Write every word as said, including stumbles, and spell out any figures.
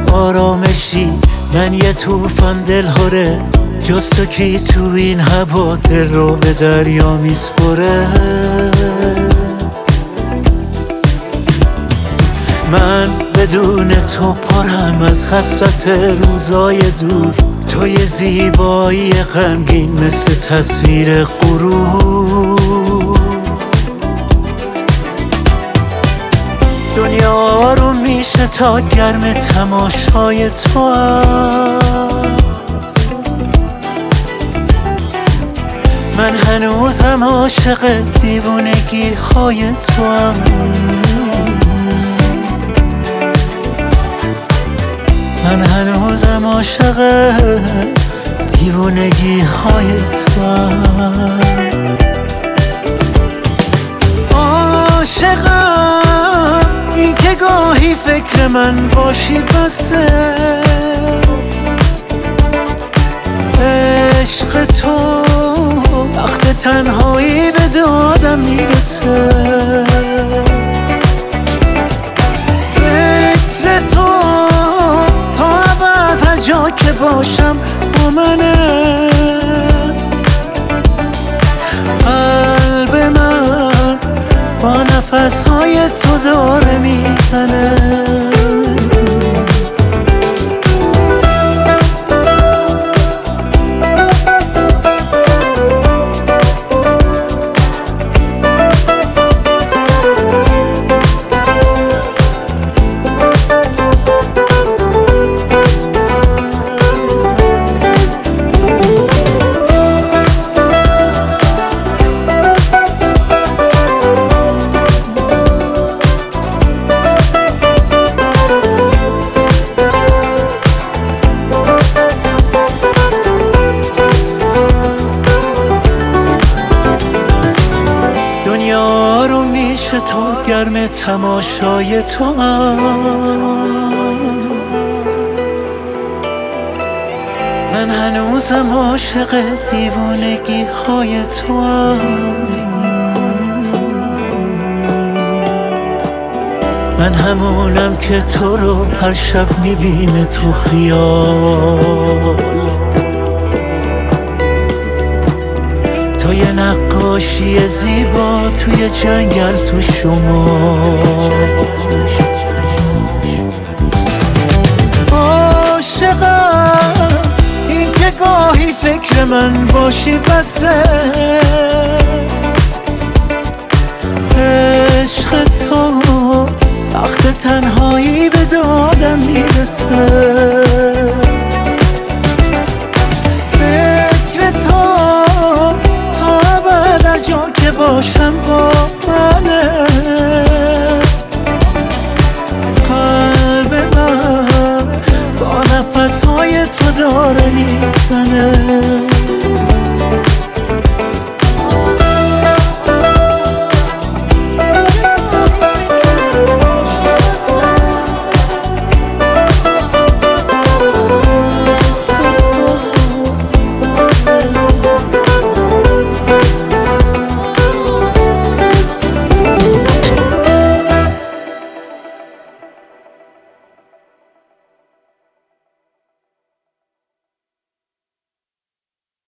آرامشی، من یه توفان دلهوره، جز تو کی تو این هوا دل رو به دریا میسپره. من بدون تو پرم از حسرت روزای دور، تو یه زیبایی غمگین مثل تصویر غرور. دنیا رو میشه تا گرم تماشای تو هم. من هنوزم عاشق دیوونگی های تو هم. من هنوزم عاشق دیوونگی های تو هم. عاشقم این که گاهی فکر من باشی بسه، عشق تو وقت تنهایی به دادم میرسه. فکر تو تا ابد هر جا که باشم با منه. قلب من با نفسهای تو داره میزنه. دنیا رو میشه تا گرم تماشای تو هم. من هنوزم عاشق دیوانگی های تو هم. من همونم که تو رو هر شب میبینه تو خیال. تو یه نقاشی زیبا توی جنگل تو شمال. عاشقم این که گاهی فکر من باشی بسه، عشق تو وقت تنهایی به دادم میرسه. فکر تو تا ابد هر جا که باشم با منه. قلب من با نفسهای تو داره میزنه.